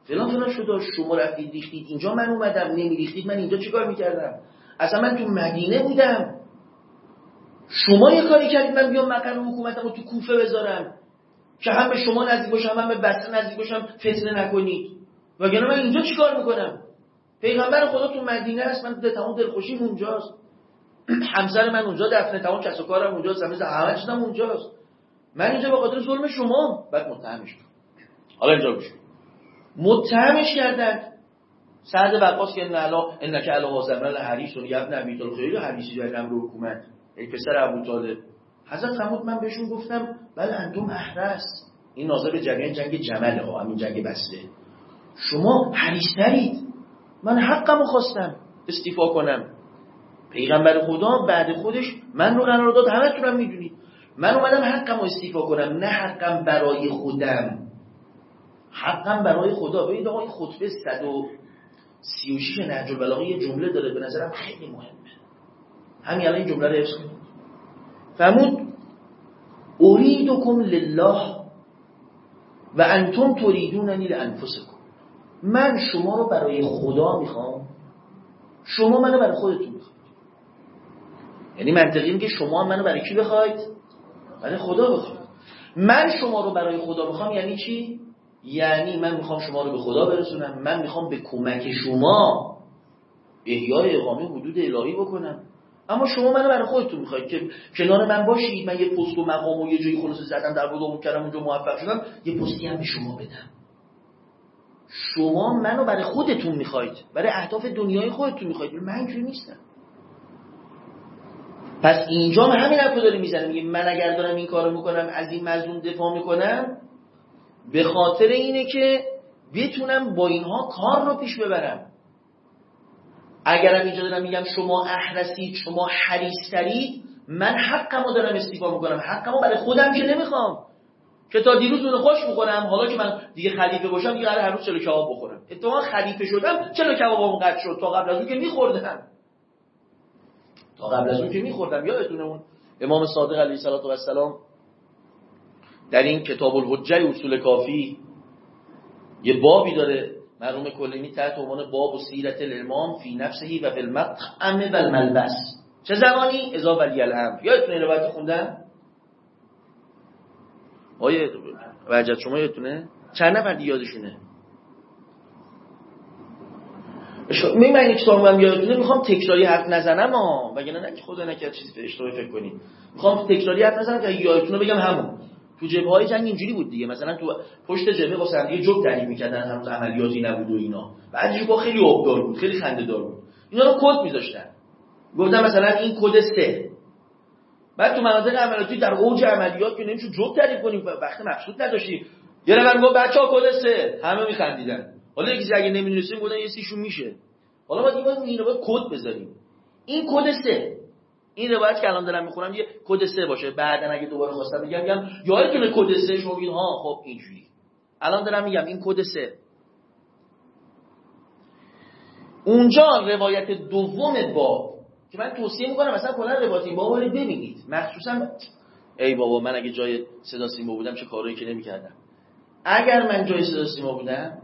فلان فلان شد، شما رفتید ریختید اینجا، من اومدم نمیریختید من اینجا چیکار میکردم؟ اصلا من تو مدینه بودم، شما یه کاری کردید من بیام مقر حکومتم رو تو کوفه بذارم که هم به شما نزدیک باشم هم به بسره نزدیک باشم، فتنه نکنید، وگرنه من اینجا چیکار میکنم؟ پیغمبر خدا تو مدینه است، من تمام دلخوشیم اونجاست، همسر من اونجا دفنه، تمام کسب و کارم اونجاست، همه چیزم اونجاست، من اینجا به خاطر ظلم شما بعد متهمش کردم. حالا اینجا بشو متهمش کردن. سعد وقاص که انک علی حازم الحریص و ابن ابی طالب، خیلی حریصی در امر حکومت، ای پسر ابو طالب. حضرت فرمود من بهشون گفتم بله انتم احرس، این ناظر به جریان جنگ جمل ها، همین جنگ بسله، شما حریص‌ترید، من حقمو خواستم استعفا کنم. پیغمبر خدا بعد خودش من رو قرار داد، همه‌تونم میدونید من اومدم حقمو استعفا کنم، نه حقم برای خودم، حقم برای خدا. ببینید آقا این خطبه 136 نهج البلاغه یه جمله داره به نظرم خیلی مهمه، همین الان این جمله رو حفظ کنید. فرمود اریدکم لله و انتم تریدوننی لانفسکم، من شما رو برای خدا میخوام، شما منو برای خودتون میخواید. یعنی منطقی میگه شما منو برای کی بخواید؟ برای خدا بخواید. من شما رو برای خدا میخوام یعنی چی؟ یعنی من میخوام شما رو به خدا برسونم، من میخوام به کمک شما احیای اقامه حدود الهی بکنم، اما شما منو برای خودتون میخواید که کنار من باشید، من یه پست و مقام و یه جایی خلاصه زدم در بود کردم اونجا موفق شدم، یه پستی هم به شما بدم. شما منو برای خودتون میخواید، برای اهداف دنیای خودتون میخواید، من که نیستم. پس اینجا من همین حرفو داره میزنه، میگه من اگر دارم این کارو میکنم از این مظلوم دفاع میکنم به خاطر اینه که بتونم با اینها کار رو پیش ببرم. اگرم اینجا دارم میگم شما احرسید، شما حریص‌ترید، من حقمو دارم استعفا میکنم، حقمو برای خودم که نمیخوام که تا دیروز اون خوش میکنم، حالا که من دیگه خلیفه باشم دیگه هر روز 40 کباب بخورم. اتفاقا خلیفه شدم 40 کبابم قطع شد، تا قبل از اون که میخوردم. یادتونه اون امام صادق علیه السلام در این کتاب الحجه اصول کافی یه بابی داره مرحوم کلینی تحت عنوان باب و سیرت الامام فی نفسه و فی المطعم و الملبس، چه زمانی اذا ولی الامر. یادتونه روایت خوندن؟ آیه وجد شما یادتونه؟ چند نفر دیگه یادشونه؟ من این کتابم یادتونه، میخوام تکراری حرف نزنم وگرنه نه که خدا نکرد چیزی به اشتباه فکر کنید، میخوام تکراری حرف نزنم که یادتونه بگم همون تو جبهه‌های جنگ اینجوری بود دیگه، مثلا تو پشت جبهه واسه هم دیگه جوک تعریف می‌کردن، هنوز عملیاتی نبود و اینا، بعضیش با خیلی آبدار بود، خیلی خنده‌دار بود، اینا رو کد می‌ذاشتن، گفتن مثلا این کد 3. بعد تو مناطق عملیاتی در اوج عملیات که نمیشه جوک تعریف کنیم، وقت مقصود نداشتیم، یه نفر گفت بچه‌ها کد 3، همه می‌خندیدن. حالا یکی اگه نمی‌دونستیم گفتن یه سیشون میشه، حالا بعد این رو کد بذاریم، این کد 3. این روایت که الان دارم میخونم یه کد 3 باشه، بعدن اگه دوباره خواستم میگم یادتونه کد 3 شما بگید ها خب اینجوری. الان دارم میگم این کد 3. اونجا روایت دوم باب که من توصیه میکنم مثلا کلا روایت این باب رو ببینید، مخصوصا ای بابا من اگه جای صدا سیما بودم چه کارایی که نمیکردم. اگر من جای صدا سیما بودم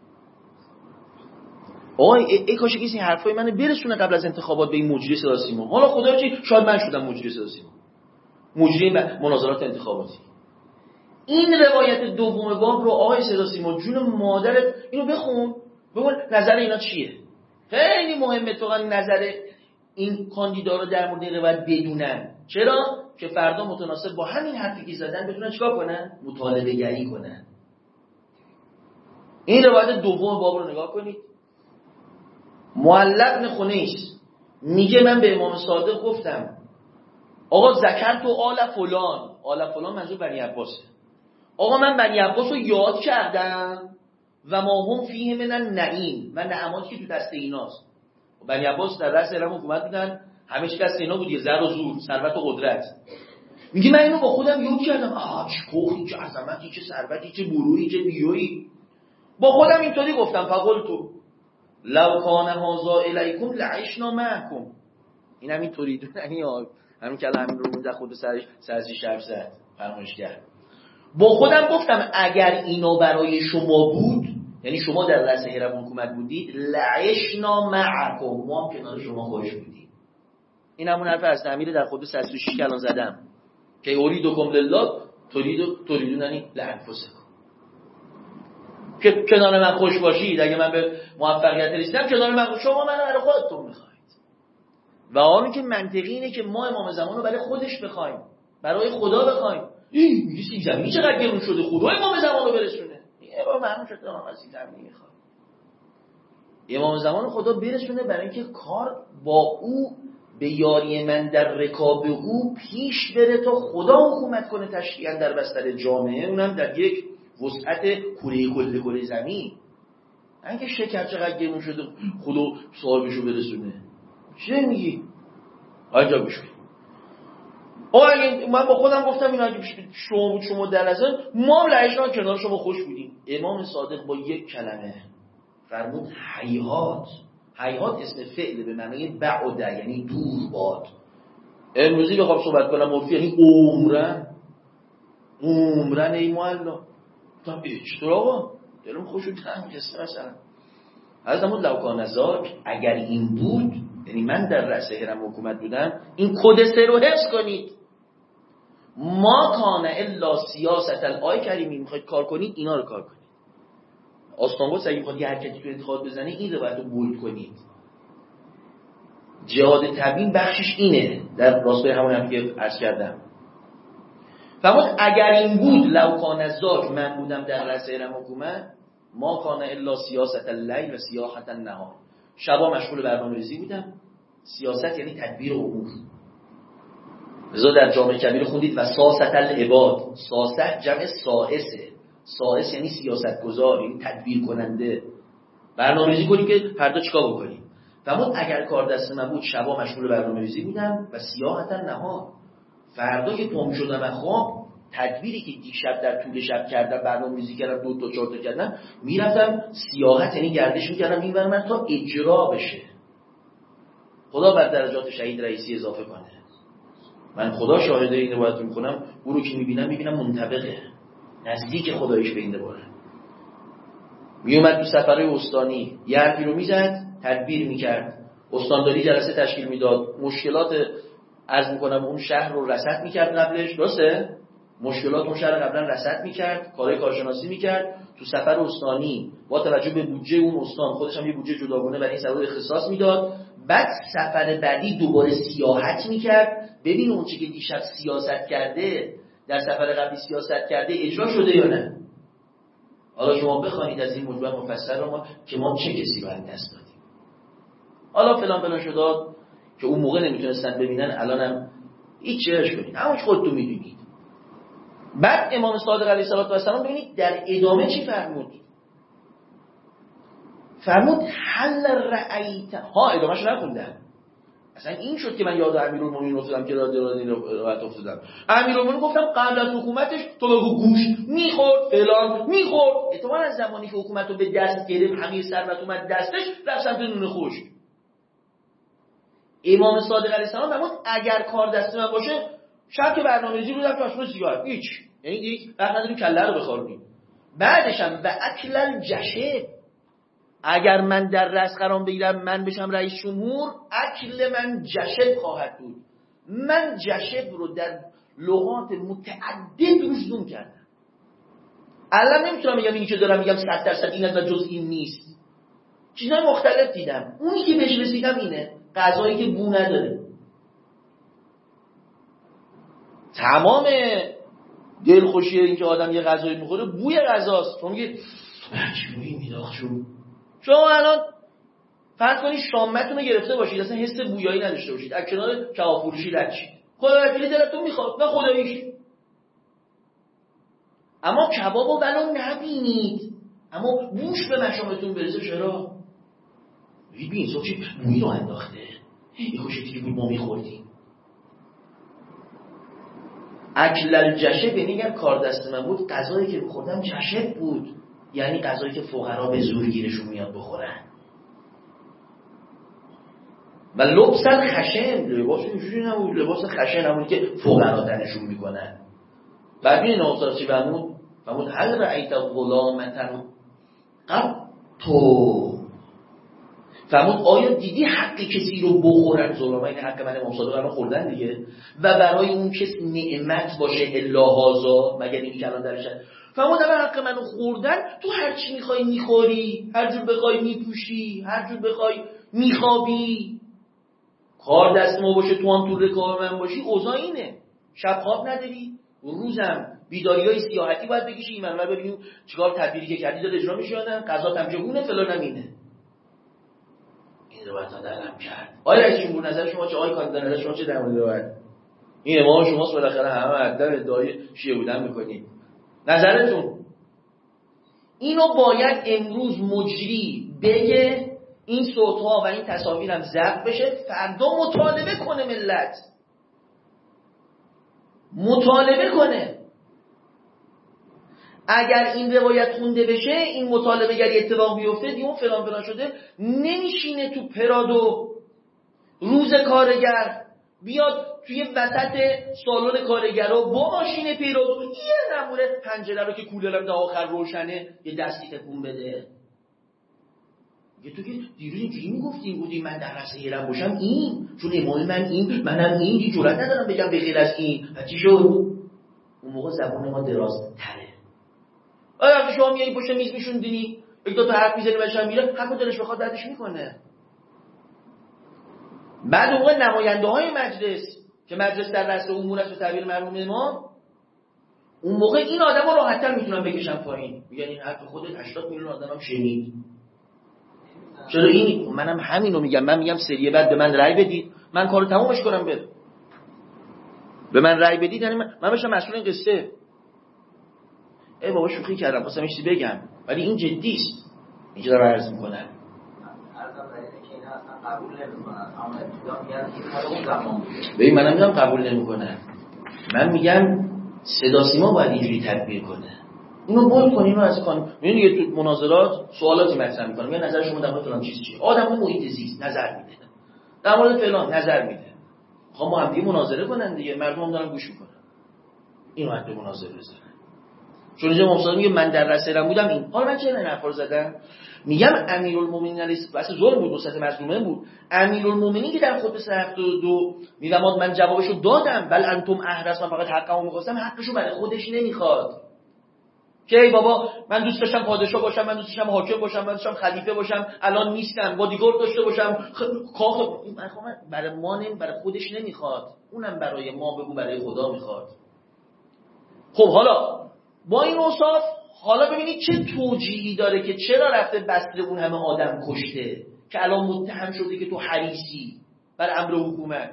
ای کاش کسی این حرفای منو برسونه قبل از انتخابات به این مجری صدا سیما. حالا خدا چی شاید من شدم مجری صدا سیما، مجری مناظرات انتخاباتی. این روایت دوم باب رو آقای صدا سیما جون مادرت اینو بخون ببین نظر اینا چیه. خیلی مهمه تو نظر این کاندیدا رو در مورد این روایت بدونن. چرا؟ که فردا متناسب با همین حرفی که زدن بتونن چیکار کنن؟ مطالبه گری کنن. این روایت دوم باب رو نگاه کنید. معلق بن خنیس میگه من به امام صادق گفتم آقا ذکرت و آل فلان منظور بنی عباسه. آقا من بنی عباس رو یاد کردم و ما هم فیه من النعیم، من نعماتی که تو دست ایناست. بنی عباس در رأس علم حکومت بودن، همه چی دست اینا بود، یه زر و زور، ثروت و قدرت. میگه من اینو با خودم یاد کردم، چه کوخی، چه عظمتی، چه ثروتی، چه برویی، چه بیویی. با خودم اینطوری گفتم فقلتو لو کان هذا الیکم لعشنا معکم. این همین طوری همین که همین رو میذاره خود سرش شرف زد فرمایشگر. با خودم گفتم اگر اینا برای شما بود یعنی شما در رأس هرم حکومت بودید، لعشنا معکم، ما هم کنار شما خوش بودیم. این همون حرف از امیر در خود 106 که الان زدم که اریدکم لله تریدوننی لانفسکم، که کنار من خوش باشید، اگه من به موفقیت رسیدم کنار من، شما منو برای خودتون میخواید. و آن که منطقی اینه که ما امام زمان رو برای خودش بخوایم، برای خدا بخوایم. این میگه سی زمینی چقدر گرون شده، خدا امام زمان رو برسونه. امام معلوم شد امام سی زمینی میخواد، امام زمان خدا برسونه، برای اینکه کار با او به یاری من در رکاب او پیش بره تا خدا حکومت کنه تشریعاً در بستر جامعه، اونم در یک وسعت کره زمین. اینکه شکر چقدر گرون شده خدا صاحبشو برسونه. چه میگی؟ آنجا گوش کن. من با خودم گفتم این اگه شما بود شما در ازن ما لعشنا کنار شما خوش بودیم. امام صادق با یک کلمه فرمود هیهات. هیهات اسم فعل به معنی بعد، یعنی دور باد. امروزی بخوام صحبت کنم عرفی یعنی عمرن ای معلا تا اشتراقا دلم خوشو تنگ کسته. مثلا حضرت امون لوکان ازاک اگر این بود، یعنی من در رأس هرم حکومت بودم، این کد سه رو حفظ کنید. ما کان الا سیاست الآی کریمی، میخواید کار کنید اینا رو کار کنید. آستانبوس اگه میخواد یه حرکتی تو انتخابات بزنه این رو باید بولد کنید. جهاد تبیین بخشش اینه، در راستای همون هم که عرض کردم. فرمود اگر این بود لوکان ازاک، من بودم در رأس هرم حکومت، ما کان الا سیاست اللیل و سیاحت النهار، شبا مشغول برنامه‌ریزی بودم. سیاست یعنی تدبیر امور. لذا در جامع کبیر خوندید و ساست العباد. ساست جمع سائسه. سائس یعنی سیاست گذار، یعنی تدبیر کننده. برنامه‌ریزی کنیم که فردا چیکار بکنیم. فرمود اگر کار دست من بود شبا مشغول برنامه‌ریزی بودم و سیاحت النهار، فردا که پام شدم از خواب، تدبیری که دیشب در طول شب کردم، برنامه‌ریزی کردم، 2 تا 4 تا کردم، میرفتم سیاحت یعنی گردش میکردم این ور تا اجرا بشه. خدا بر درجات شهید رئیسی اضافه کنه. من خدا شاهده اینو باید میکنم، او رو که میبینم منطبقه، نزدیک خدایش به این داره. میومد تو سفرهای استانی یه حرفی رو میزد، تدبیر میکرد، استانداری جلسه تشکیل میداد، مشکلات عرض میکنم اون شهر رو رصد میکرد قبلش، درسته؟ مشکلات اون شهر قبلا رصد میکرد، کارهای کارشناسی میکرد، تو سفر استانی با توجه به بودجه اون استان خودش هم یه بودجه جداگانه برای این سفر اختصاص میداد. بعد سفر بعدی دوباره سیاحت میکرد، ببین اون چیزی که دیشب سیاست کرده در سفر قبلی سیاست کرده اجرا شده یا نه. حالا شما بخوانید از این موضوع مفصل رو که ما چه کسی رو دست دادیم. حالا فلان شد که اون موقع نمیتونستن ببینن، الانم هیچ چهرش کنید، همونش خودتون میدونید. بعد امام صادق علیه السلام ببینید در ادامه چی فرمود. فرمود حل رأیت ها، ادامهش رو نخوندم. اصلا این شد که من یاد امیرالمومنین افتادم که راحت افتادم. امیرالمومنین گفتم قبل از حکومتش تو بگو گوش میخورد فلان میخورد، احتمال از زمانی که حکومت رو به دست گرفت همه ثروت اومد دستش، رفت سمت نون خشک. امام صادق علیه السلام فرمود اگر کار دست من باشه شب که برنامه‌ریزی رو رفت آشنا زیاد هیچ، یعنی دیگه وقت نداریم کله رو بخوریم. بعدش هم و اکل الجشب، اگر من در رأس قرار بگیرم من بشم رئیس جمهور، اکل من جشب خواهد بود. من جشب رو در لغات متعدد رجوع کردم. الان نمیتونم بگم اینی که دارم میگم 100% این است و جز این نیست. چیزای مختلف دیدم. اونی که بهش رسیدم اینه، غذایی که بو نداره. تمام دلخوشی این که آدم یه غذایی میخوره بوی غذاست. تو میگی چی بویی میداخت شما الان فرض کنید شامتون رو گرفته باشید، اصلا حس بویایی نداشته باشید، از کنار کباب فروشی رد شید، خدا وکیلی دلتون میخواد، نه خداییش. اما کبابو ولو نبینید، اما بوش به مشامتون برسه. چرا؟ ببین صبح چی بویی رو انداخته، یه خوشتی که بود ما میخوردیم. اکل الجشب یعنی اگر کار دست من بود غذایی که میخوردم جشب بود، یعنی غذایی که فقرا به زور گیرشون میاد بخورن. و لبس الخشن، لباس اینجوری نبود، لباس خشن همونی که فقرا تنشون میکنن. بعد این نوزاد چی فرمود؟ فرمود هل رأیت غلامتن تو فرمود آیا دیدی حق کسی رو بخورن ظلم؟ این حق من امام صادق رو خوردن دیگه. و برای اون کس نعمت باشه الا هازا، مگر اینی که الان درشن. فرمود اگر حق منو خوردن، تو هر چی میخوای میخوری، هر جور بخوای میپوشی، هر جور بخوای میخوابی، کار دست ما باشه تو هم طول کار من باشی. اوضاع اینه. شب خواب نداری، روزم بیداریای سیاحتی باید بکشی این منور ببینیم چیکار تدبیری که کردی داره اجرا میشه یا نه، قضا هم چگونه فلان نمینه. این روایت ها درم کرد. آیا رئیس جمهور نظر شما چه؟ آقای کاندیدا نظر شما چه در مورد روایت؟ این امام شماست، بالاخره همه ادعا ادعای شیعه بودن میکنید. نظرتون اینو باید امروز مجری بگه، این صوت‌ها و این تصاویر هم ضبط بشه، فردا مطالبه کنه، ملت مطالبه کنه. اگر این روایت خونده بشه، این مطالبه گری اتفاق بیفته، دیگه اون فلان فلان شده نمیشینه تو پرادو روز کارگر بیاد توی وسط سالن کارگرا با ماشین پیرادو یه نمونه پنجره رو که کولرم تا آخر روشنه یه دستی تکون بده. یه تو که دیروز اینجوری میگفتیم بودی من در رأس هرم باشم این، چون امام من این، منم این، دیگه جرئت ندارم بگم به غیر از این. چی شد؟ اون موقع زبان ما دراز تره. آیا شما میای پشت میز میشوندینی یک دو تا حرف میزنی بچه‌ها میره حق دلش بخواد دردش میکنه. بعد اون موقع نماینده های مجلس که مجلس در رأس امور است به تعبیر مرحوم امام، اون موقع این آدمو راحت‌تر میتونن بکشن پایین، میگن این حرف خودت 80 میلیون آدمم شنید. چرا این؟ منم همینو میگم. من میگم سری بعد به من رأی بدید، من کارو تمومش کنم. به من رأی بدید یعنی من بشم مسئول این قصه. ای بابا شوخی کردم، خواستم یه چیزی بگم، ولی این جدی است. اینجا دارم عرض میکنم. ارزم دلیلی که اینا اصلا قبول نمیکنن، اما ابتدا میگن این کار اون زمان بوده. ببین منم میگم قبول نمیکنن، من میگم صدا سیما باید اینجوری تدبیر کنه. اینو بول کنین و از کانون. میبینید تو مناظرات سوالاتی مطرح میکنم، میگن نظر شما در مورد فلان چیز چیه؟ آدمو محیط زیست نظر میده، در مورد فلان نظر میده. خب ما هم دیگه مناظره کنن دیگه، مردم هم دارن گوش میکنن. اینو حد مناظره بزنن. چون اینجا مفصل میگه من در رسالم بودم این. حالا من چه این حرفا رو زدم؟ میگم امیرالمومنین علیه واسه ظلم بود، وسط مظلومه بود. امیرالمومنین که در خطبه 72 میفرماد من جوابشو دادم، بل انتم احرص، من فقط حقمو می‌خواستم، حقشو برای خودش نمیخواد. که ای بابا من دوست داشتم پادشاه باشم، من دوست داشتم حاکم باشم، من دوست داشتم خلیفه باشم، الان نیستم، بادیگارد داشته باشم، کاخ برای ما برای خودش نمیخواد، اونم برای ما بگو برای خدا میخواد. خب حالا با این اوصاف حالا ببینید چه توجیهی داره که چرا رفته بسته اون همه آدم کشته که الان متهم شده که تو حریصی بر امر حکومت.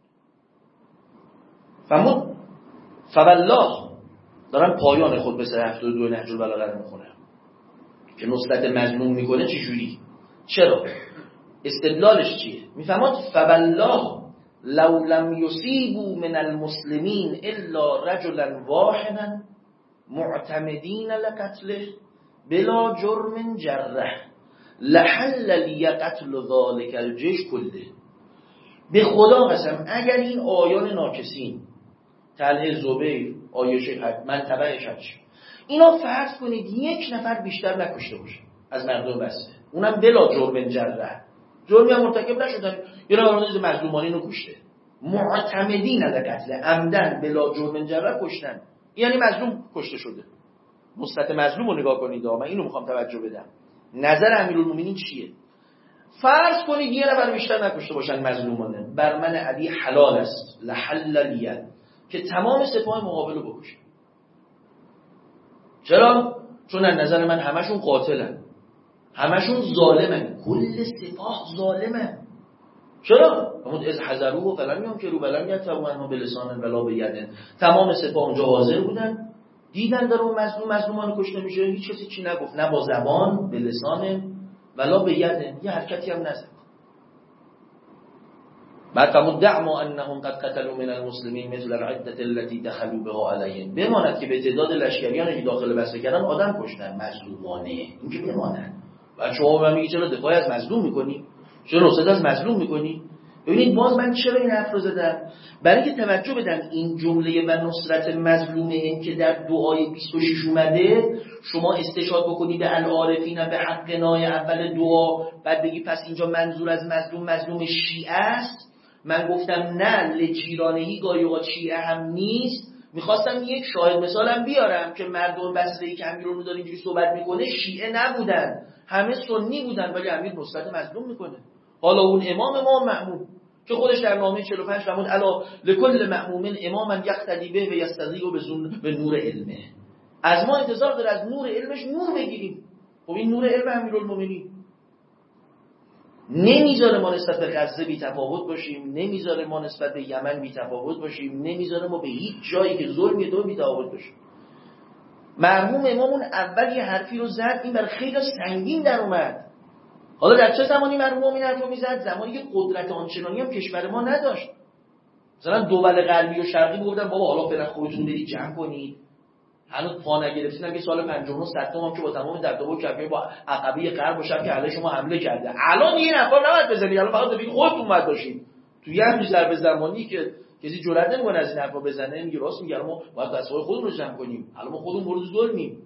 فهمون فوالله دارم پایان خود به 72 نهج البلاغه رو میخونم که نصرت مظلوم میکنه چه جوری، چرا، استدلالش چیه. میفهمد فوالله لو لم یصیبوا من المسلمین الا رجلا واحدا معتمدین لقتله بلا جرم جره لحل لی قتل ذلک الجیش کله. به خدا قسم اگر این آیان ناکسین طلحه، زبیر، عایشه، منطبه شدش اینا فرض کنید یک نفر بیشتر نکشته باشه از مردم بسته، اونم بلا جرم جره، جرمی هم مرتکب نشدن، یه نفر مظلومانی رو کشته، معتمدین لقتله، عمدن بلا جرم جره کشتن، یعنی مظلوم کشته شده. نصرت مظلوم رو نگاه کنید، من اینو میخوام توجه بدم. نظر امیرالمومنین چیه؟ فرض کنید یه نفر بیشتر نکشته باشن مظلومانه، بر من علی حلال است لحل لیه که تمام سپاه مقابل رو بکشه. چرا؟ چون از نظر من همشون قاتلن، همشون ظالمن، کل سپاه ظالمن. چرا؟ همون از حذرو و فلان میام که رو بلن یتبعوا عنه بلسان ولا بیدن. تمام سپاه اونجا حاضر بودن، دیدن داره اون مظلومان کشته میشه، هیچ کسی چی نگفت، نه با زبان به لسان ولا بیدن، یه حرکتی هم نزد. بعد فرمود دعما انهم قد قتلوا من المسلمین مثل العده التي دخلوا بها علیهم. بماند که به تعداد لشکریانی که داخل بسته کردن آدم کشتن مظلومانه، این که بماند. بعد شما به من میگی چرا دفاع از مظلوم میکنی؟ چرا نصرت از مظلوم میکنی؟ ببینید باز من چرا این حرف رو زدم؟ برای اینکه توجه بدم این جمله و نصرت مظلومهم که در دعای 26 اومده، شما استشهاد بکنی به العارفین به حقنا اول دعا، بعد بگی پس اینجا منظور از مظلوم شیعه است. من گفتم نه، لجیرانهی گاهی اوقات شیعه هم نیست. میخواستم یک شاهد مثالم بیارم که مردم بصره‌ای که امیرالمومنین داره اینجوری صحبت میکنه شیعه نبودن، همه سنی بودن، ولی امیر نصرت مظلوم میکنه. حالا اون امام مأمون که خودش در نامه 45 فرمود الا لکل مأموم اماما یقتدی به و یستضیء به نور علمه. از ما انتظار داره از نور علمش نور بگیریم. خب این نور علم امیرالمومنین نمیذاره ما نسبت به غزه بی تفاوت باشیم، نمیذاره ما نسبت به یمن بی تفاوت باشیم، نمیذاره ما به هیچ جایی که ظلمی دو بی تفاوت باشیم. مرحوم امامون اول یه حرفی رو زد، این برای خیلی سنگین در اومد. حالا در چه زمانی مرحوم این حرفو میزد؟ زمانی که قدرت آنچنانی هم کشور ما نداشت. مثلا دول غربی و شرقی گفتن بابا حالا فعلا خودتون برید جمع کنید، هنوز پا نگرفتین. که سال 59 صدام هم که با تمام دبدبه و کفیه با عقبه غرب و شرق که علیه شما حمله کرده، الان این حرفا نباید بزنید، الان فقط ببینید خودتون باید باشید. تو یه همین ضرب زمانی که کسی جرئت نمیکنه از این حرفا بزنه، میگه راست میگه ما باید دستای خودمون رو جمع کنیم. الان ما خودمون مورد ظلمیم،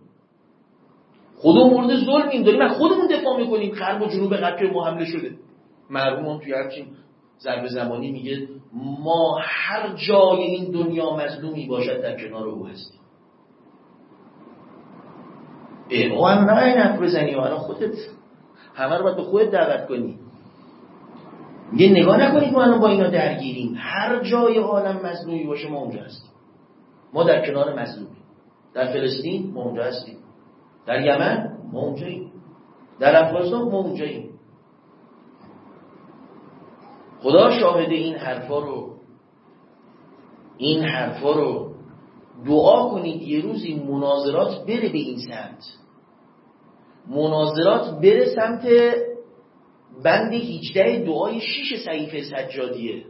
داریم از خودمون دفاع میکنیم. غرب و جنوب غرب که ما حمله شده، مرحوم توی همچین ضرب زمانی میگه ما هر جای این دنیا مظلومی باشد در کنار او هستیم. او هم نه این حرف بزنی و الان خودت همه رو باید به خودت دعوت کنی. میگه نگاه نکنید ما الان با اینا درگیریم، هر جای عالم مظلومی باشه ما اونجا هستیم. ما در کنار مظلومی. در فلسطین ما اونجا هستیم، در یمن ما اونجاییم، در افغانستان ما اونجاییم. خدا شاهد این حرفا رو دعا کنید یه روزی مناظرات بره به این سمت، مناظرات بره سمت بند 18 دعای 6 صحیفه سجادیه.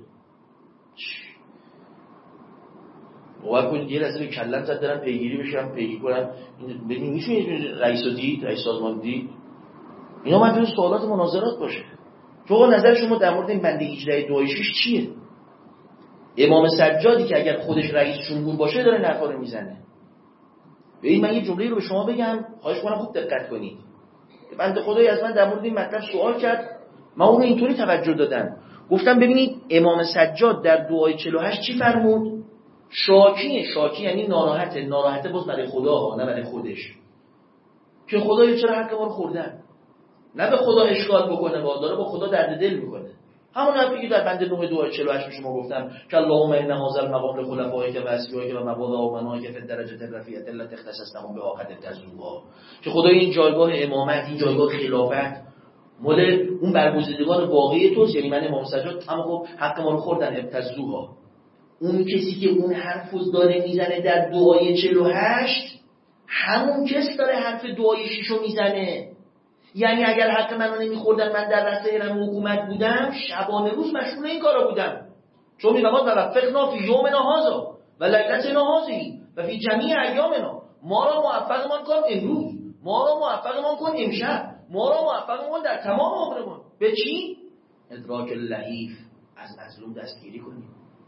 باور کنید یه لحظه به کلم زد دارم پیگیری کنم ببین میشه رئیس سازمان دید اینا ممکنه سوالات مناظرات باشه. فوق نظر شما در مورد این بند 18 دعای 6 چیه؟ امام سجادی که اگر خودش رئیس جمهور باشه داره نفا رو میزنه. ببین من یه جمله رو به شما بگم، خواهش کنم خوب دقت کنید. بنده خدایی از من در مورد این مطلب سوال کرد، من اون رو اینطوری توجه دادم، گفتم ببینید امام سجاد در دعای 48 چی فرمود؟ شاکی یعنی ناراحته باز برای خدا نه برای خودش، که خدایا چرا حق ما رو خوردن، نه به خدا اشکال بکنه، داره با خدا درد دل میکنه. همون حرفی که در بند 9 دعای 48 به شما گفتم که اللهم ان هذا المقام لخلفائک و اصفیائک و مبادا و منائک فی الدرجه الرفیعه التي اختصصتهم بها قد تزوها، که خدای این جایگاه امامت، این جایگاه خلافت مول اون برگزیدگان واقعی توست، یعنی من امام سجاد، اما خب حق ما رو خوردن ابتزوها. اون کسی که اون حرفو داره میزنه در دعای 48 همون کس داره حرف دعای 6 رو میزنه. یعنی اگر حق منو نمیخوردن، من در رأس هرم حکومت بودم، شبانه روز مشغول این کارا بودم. چون میگم ما توفقنا فی یومنا هذا و لیلتنا هذه و فی جمیع ایامنا، ما را موفقمان کن امروز، ما را موفقمان کن امشب، ما را موفقمان در تمام عمرمان. به چی؟ ادراک اللهیف، از مظلوم دستگیری کنیم.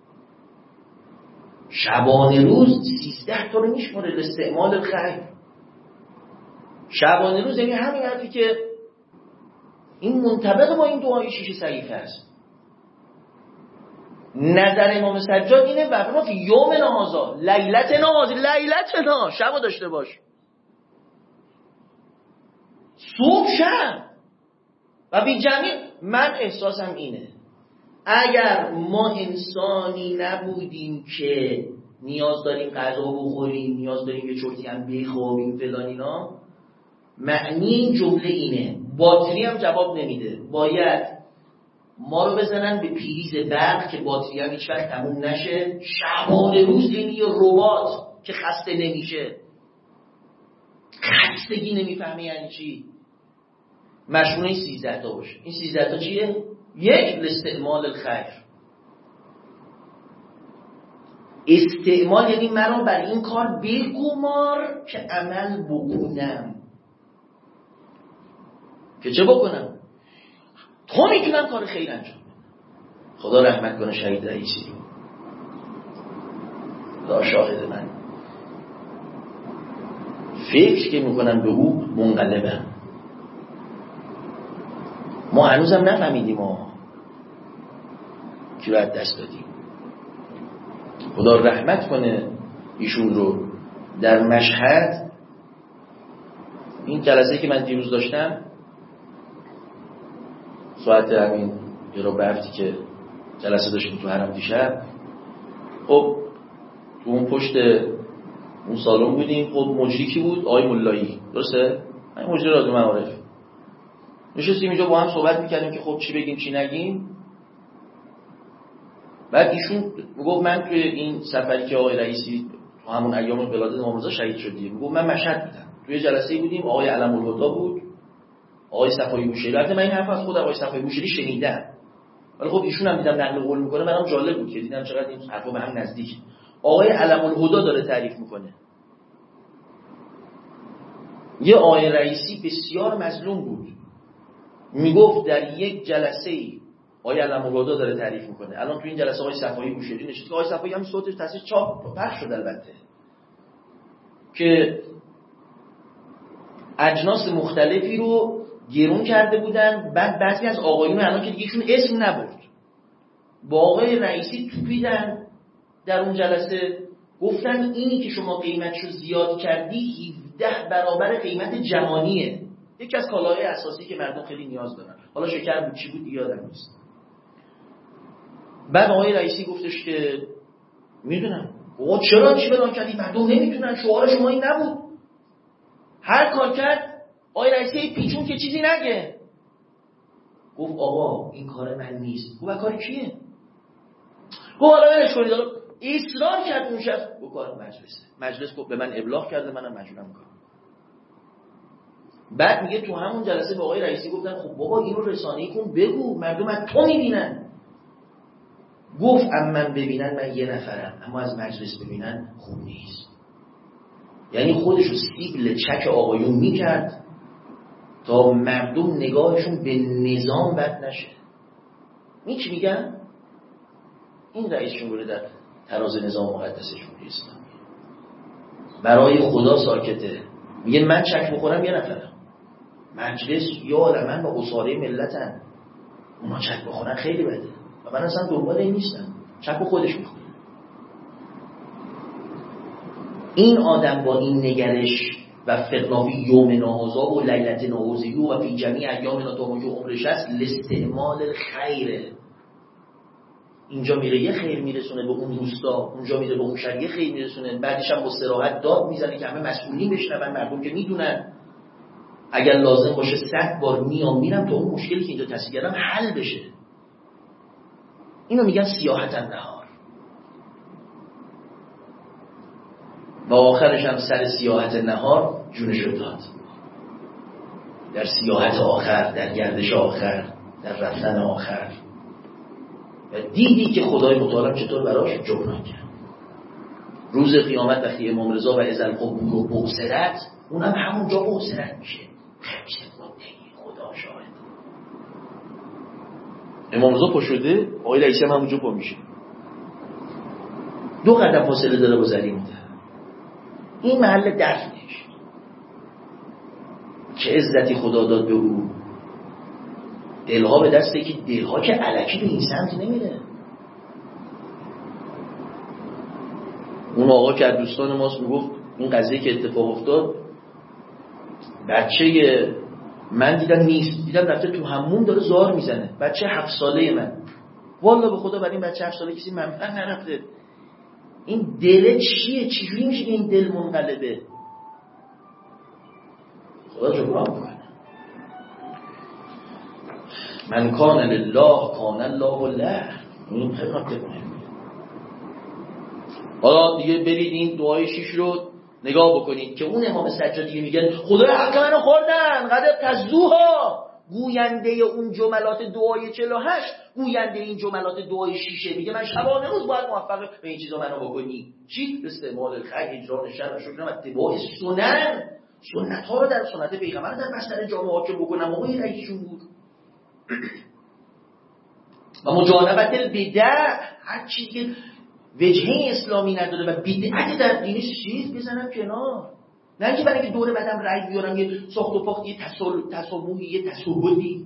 شبانه روز 13 تا رو میشماره استعمال الخیر. شبانه روز یعنی همین حرفی که این منطبق با این دعای 6 صحیفه است. نظر امام سجاد اینه وقتی فی یوم نهازا لیلت نه شبو داشته باش، صبح شب و بی جمعی. من احساسم اینه اگر ما انسانی نبودیم که نیاز داریم غذا بخوریم، نیاز داریم یه چرتی هم بخوابیم فلان اینا، معنی این جمله اینه، باتری هم جواب نمیده، باید ما رو بزنن به پریز برق که باتری هم هیچ وقت تموم نشه، شبانه روز یعنی یه ربات که خسته نمیشه، خستگی نمیفهمه یعنی چی، مشمول این 13 تا باشه. این 13 تا چیه؟ یک، لاستعمال الخیر. استعمال یعنی مرا بر این کار بگمار که عمل بکنم. که چه بکنم؟ تو میتونم کار خیر انجام بدم. خدا رحمت کنه شهید رئیسی، خدا شاهد من، فکر که میکنم به او منقلبم. ما هنوزم نفهمیدیم ما که باید دست دادیم. خدا رحمت کنه ایشون رو. در مشهد این جلسه که من دیروز داشتم ساعت همین یه به هفتی که جلسه داشتیم تو حرم دیشب، خب تو اون پشت اون سالن بودیم. خب مجری کی بود؟ آقای ملایی، درسته؟ این مجری رادیو معارف. نشستیم اینجا با هم صحبت میکردیم که خب چی بگیم چی نگیم. بعد ایشون میگفت من توی این سفری که آقای رئیسی تو همون ایام ولادت امام رضا شهید شد، میگفت من مشهد بودم، توی جلسه‌ای بودیم، آقای علم الهدا بود، آقای صفایی بوشهری. البته من این حرف از خود آقای صفایی بوشهری شنیدم، ولی خب ایشون هم دیدم نقل قول میکنه، برام جالب بود که دیدم چقدر این حرفا به هم نزدیکه. آقای علم الهدا داره تعریف میکنه یه آقای رئیسی بسیار مظلوم بود، میگفت در یک جلسه‌ای آقای علم الهدا داره تعریف میکنه. الان تو این جلسه آقای صفایی بوشهری نشسته که آقای صفایی هم صوتش تصویر چاپ پخش شد البته، که اجناس مختلفی رو گرون کرده بودن. بعد بعضی از آقایون الان که دیگه ایشون اسم نبرد با آقای رئیسی توپیدن در اون جلسه، گفتن اینی که شما قیمتشو زیاد کردی 17 برابر قیمت جهانیه، یکی از کالاهای اساسی که مردم خیلی نیاز دارن. حالا شکر بود چی بود یادم نیست. بعد آقای رئیسی گفتش که میدونم بابا چرا چی بدان کردی، مردم نمیتونن، شعار شما این نبود. هر کار کرد آقای رئیسی پیچون که چیزی نگه، گفت آقا این کار من نیست. گفت کار کیه؟ گفت حالا ولش کنید. اصرار کرد اون شخص، گفت کار مجلسه. مجلس گفت به من ابلاغ کرده، منم مجبورم کنم. بعد میگه تو همون جلسه به آقای رئیسی گفتن خب بابا اینو رسانه‌ای کن، بگو مردم از تو میبینن. گفت من ببینن من یه نفرم، اما از مجلس ببینن خوب نیست. یعنی خودشو سیبل چک آقایون میکرد تا مردم نگاهشون به نظام بد نشه. چی میگن؟ این رئیس جمهور در تراز نظام مقدس جمهوری اسلامی برای خدا ساکته. میگه من چک بخورم یه نفرم، مجلس یا علماء با اصاره ملتن، اونا چک بخورن خیلی بده و من اصلا دنبال این نیستم، چک به خودش میخوره. این آدم با این نگرش و فقنافی یوم ناهازا و لیلت ناهوزیو و فی جمیع ایام ناتاماجو عمرش است لاستعمال الخیر. اینجا میره یه خیر میرسونه به اون روستا، اونجا میره به اون شهر یه خیر میرسونه، بعدش هم با صراحت داد میزنه که همه مسئولین بشنون، مردم که میدونن اگر لازم باشه 100 بار میرم تا اون مشکلی که اینجا تصویر کردم حل بشه. اینو میگن سیاحت النهار. و آخرش هم سر سیاحت نهار جونشو داد. در سیاحت آخر، در گردش آخر، در رفتن آخر. و دیدی که خدای متعال چطور براش جبران کرد. روز قیامت وقتی امام رضا و ازل قبور و بغسرت، اونم همونجا بغسرت میشه. خدا شاهد. امام رضا پا شده، آقای رئیسی هم همونجا پا میشه. 2 قدم فاصله داره با زرین. این محل دفنش. چه عزتی خدا داد به او. دلها به دسته که دلها که الکی به این سمت نمیره. اون آقا که از دوستان ماست میگفت این قضیه که اتفاق افتاد، بچه من دیدم نیست، دیدم رفته تو حموم داره زار میزنه، بچه 7 ساله من. والله به خدا برای این بچه 7 ساله کسی منفعت نرفته. این دل چیه؟ چجوری میشه که این دل منقلبه؟ خدا جبران کنه. من کان لله کان الله له. این خیلی نکته مهمه. حالا دیگه برید این دعای 6 رو نگاه بکنید که اون امام سجادی میگن خدای حق منو خوردن قدر تزوها، گوینده اون جملات دعای 48، گوینده این جملات دعای 6 میگه من شبانه روز باید موفق به این چیزا منو بکنی. چی؟ استعمال الخیر، اجرا شر و شکر و اتباع سنن. سنت ها رو در سنت پیغمبر در بستر جامعه حاکم بکنم. آقای رئیسشون بود. و مجانبت البدع، هر چیزی که وجهه اسلامی نداره و بدعت در دینش چیز بزنم کنار. نه اینکه برای اینکه دور بعدم رأی بیارم یه ساخت و پاخت، یه تصوبی، یه تسوبی.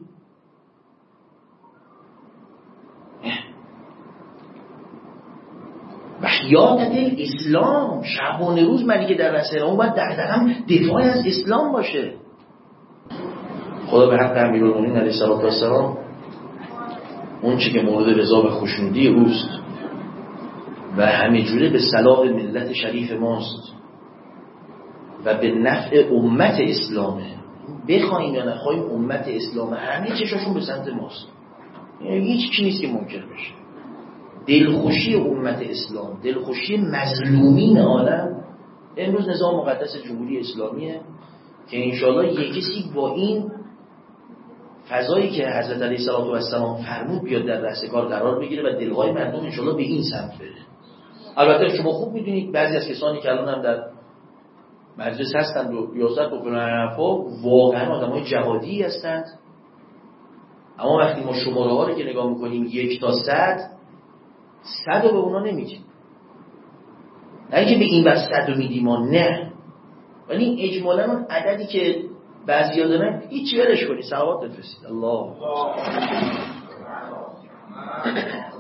و حیاتت الاسلام، شبانه روز منی که در رسول اون باید دقیقاً دفاع از اسلام باشه. خدا به حق امیرالمومنین علیه السلام اون چی که مورد رضا و خوشنودی اوست و همینجوره به صلاح ملت شریف ماست و به نفع امت اسلامه، بخوایم یا نخوایم امت اسلام همه چشاشون به سمت ماست. یعنی هیچ چیزی نیست که منکر بشه. دلخوشی امت اسلام، دلخوشی مظلومین عالم امروز نظام مقدس جمهوری اسلامیه که انشاءالله یک کسی با این فضایی که حضرت علیه السلام فرمود بیاد در رأس کار قرار بگیره و دلهای مردم انشاءالله به این سمت بره. البته شما خوب میدونید بعضی از کسانی که الان هم در مجلس هستند و ریاست بکنن حرفا واقعا آدمای جهادی هستند، اما وقتی ما شماره ها رو که نگاه میکنیم 1 تا 100 رو به اونا نمیدیم. نه اینکه به این بس 100 رو میدیم ما، نه، ولی اجمالا اون عددی که بعضیا دارن هیچ ولش کنی، صلوات بفرستید الله